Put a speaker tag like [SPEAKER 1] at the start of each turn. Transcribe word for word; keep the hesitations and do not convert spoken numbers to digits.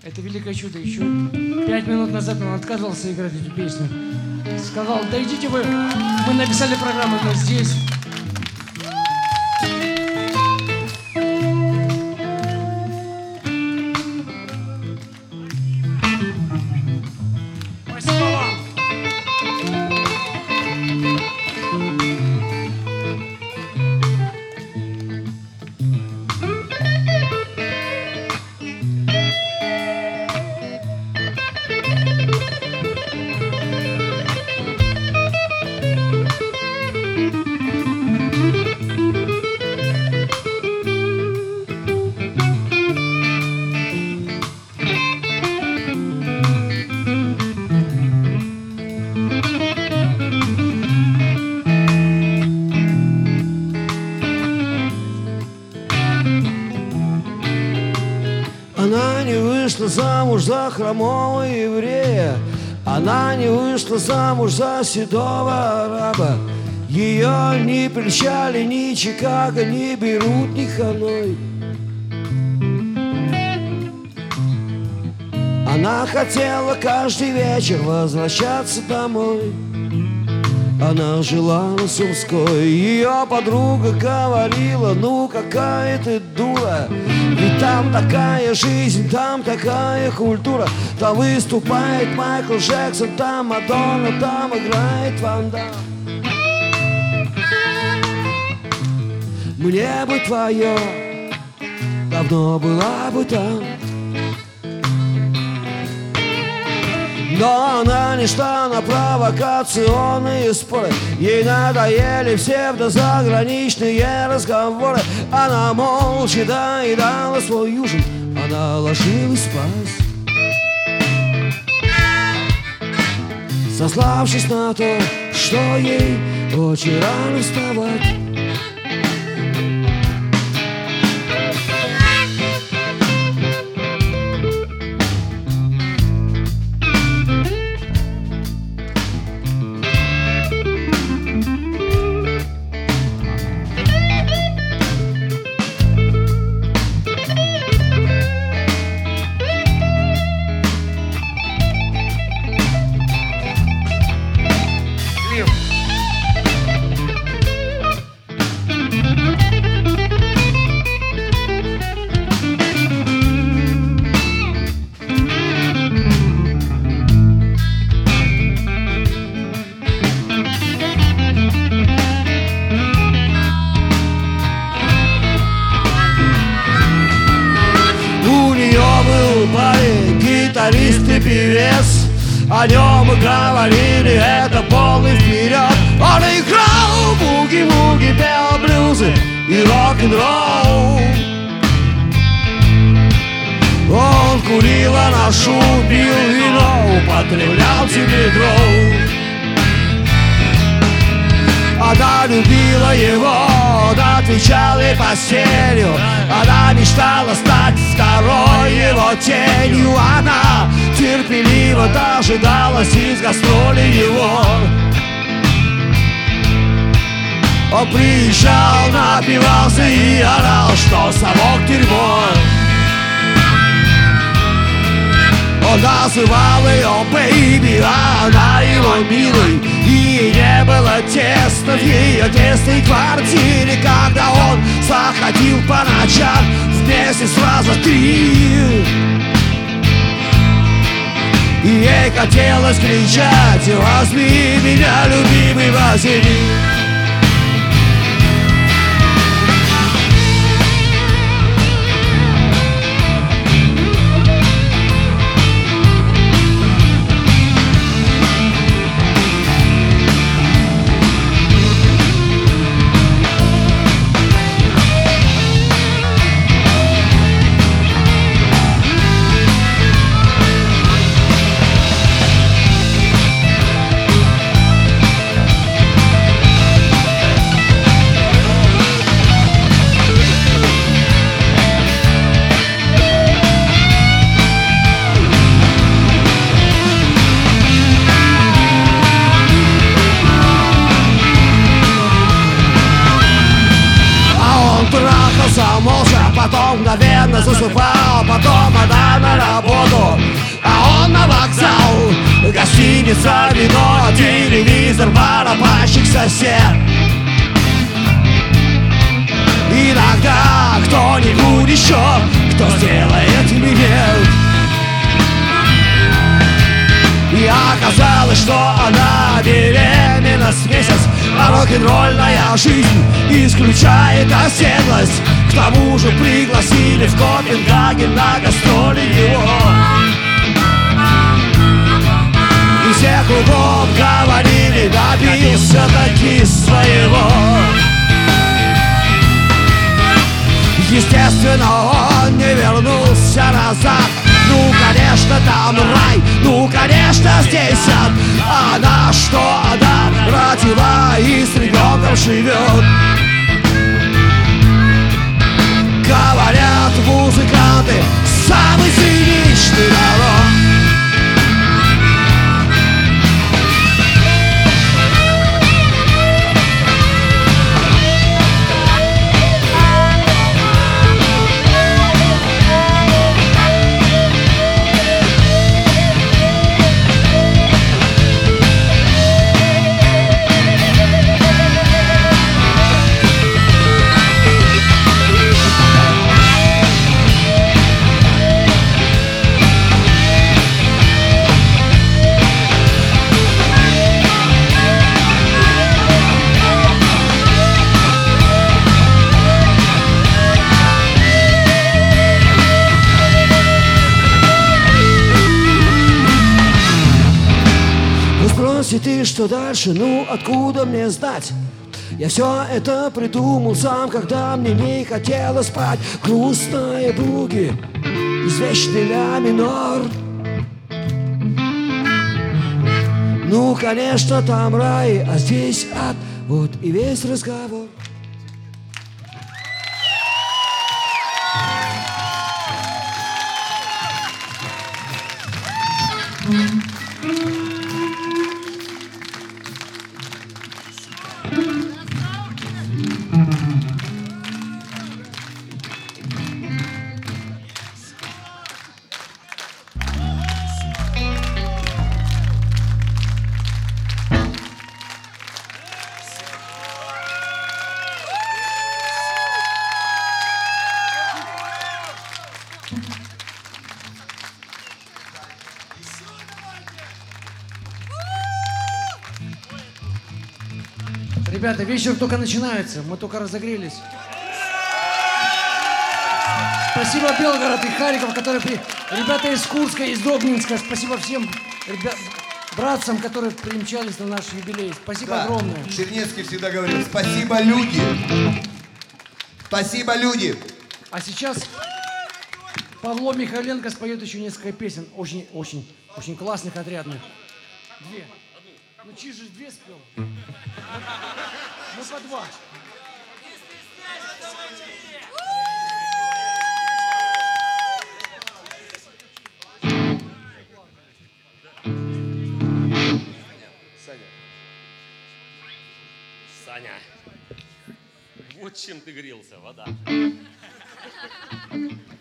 [SPEAKER 1] Это великое чудо. Еще пять минут назад он отказывался играть эту песню. Сказал, да идите вы, мы написали программу, но здесь. Спасибо вам.
[SPEAKER 2] Она не вышла замуж за хромого еврея, она не вышла замуж за седого араба. Ее не прельщали ни Чикаго, ни Бейрут, ни Ханой. Она хотела каждый вечер возвращаться домой. Она жила на Сумской, ее подруга говорила: ну какая ты дура, ведь там такая жизнь, там такая культура. Там выступает Майкл Джексон, там Мадонна, там играет Ван Дам. Мне бы твое, давно была бы там. Но она не шла на провокационные споры. Ей надоели псевдозаграничные разговоры. Она молча доедала свой ужин, она ложилась спать, сославшись на то, что ей очень рано вставать. Парень, гитарист и певец, о нем и говорили, это полный вперед. Он играл буги-вуги, пел блюзы и рок-н-ролл. Он курил анашу, пил вино, употреблял тимидрол. Она любила его, он отвечал ей постелью. Она мечтала стать второй его тенью. Она терпеливо дожидалась из гастролей его. Он приезжал, напивался и орал, что совок дерьмо. Он называл ее бэйби, а она его милой. И не было тесно в ее тесной квартире, когда он заходил по ночам вместе сразу три. И ей хотелось кричать: возьми меня, любимый, возьми. Молча, потом мгновенно засыпал. Потом она на работу Пьяница, вино, телевизор, барабанщик, сосед. Иногда кто-нибудь еще, кто сделает минет. И оказалось, что она беременна с месяц, а рок-н-ролльная жизнь исключает оседлость. К тому же пригласили в Копенгаген на гастроли его. И все кругом говорили, добился таки своего. Естественно, он не вернулся назад. Ну, конечно, там рай, ну, конечно, здесь ад. А она что, она родила и с ребенком живет. Говорят музыканты, самый циничный народ. Спроси ты, что дальше, ну откуда мне знать? Я все это придумал сам, когда мне не хотелось спать. Грустные буги, извечный ля минор. Ну, конечно, там рай, а здесь ад. Вот и весь разговор.
[SPEAKER 1] Ребята, вечер только начинается, мы только разогрелись. Спасибо Белгород и Харьков, которые при... Ребята из Курска, из Обнинска, спасибо всем ребят... братцам, которые примчались на наш юбилей. Спасибо да. огромное.
[SPEAKER 3] Чернецкий всегда говорил: спасибо, люди. Спасибо, люди.
[SPEAKER 1] А сейчас Павло Михайленко споет еще несколько песен, очень, очень, очень классных, отрядных. Две. Ну, Чиж же две спел. Мы по два.
[SPEAKER 4] Саня. Саня. Вот чем ты грелся, вода.